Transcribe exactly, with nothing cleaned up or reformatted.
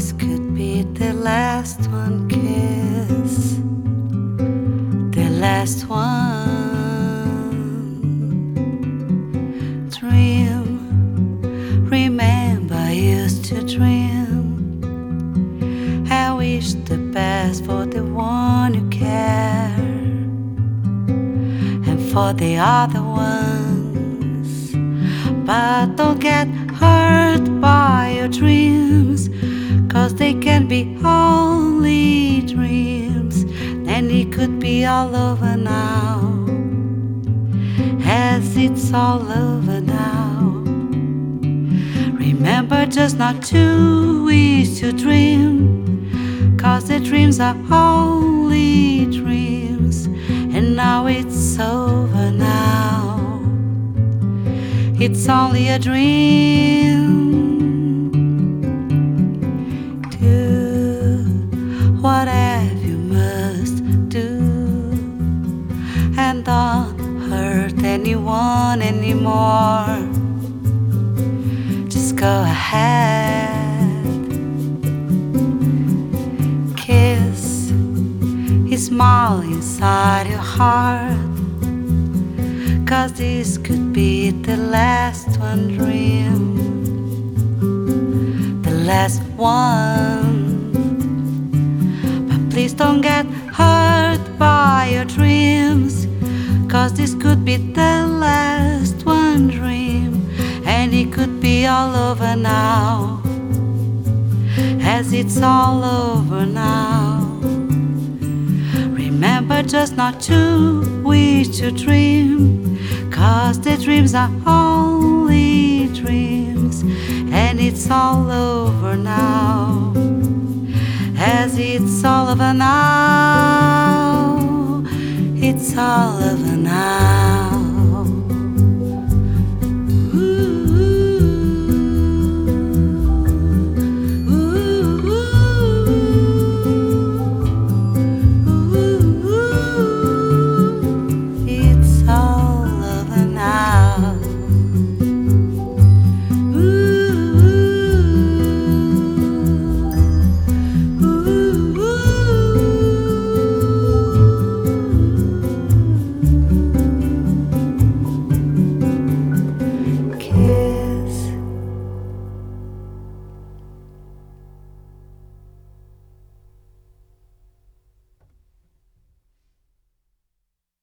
this could be the last one kiss, the last one dream. Remember I used to dream, I wish the best for the one you care, and for the other ones. But don't get hurt by your dreams, 'cause they can be only dreams, and it could be all over now, as it's all over now. Remember just not to wish to dream, 'cause the dreams are only dreams, and now it's over now. It's only a dream. Do whatever you must do, and don't hurt anyone anymore. Just go ahead, kiss his smile inside your heart, 'cause this could be the last one dream, the last one. But please don't get hurt by your dreams, 'cause this could be the last one dream, and it could be all over now, as it's all over now. Remember just not to wish to dream, 'cause the dreams are only dreams, and it's all over now, as it's all over now. It's all over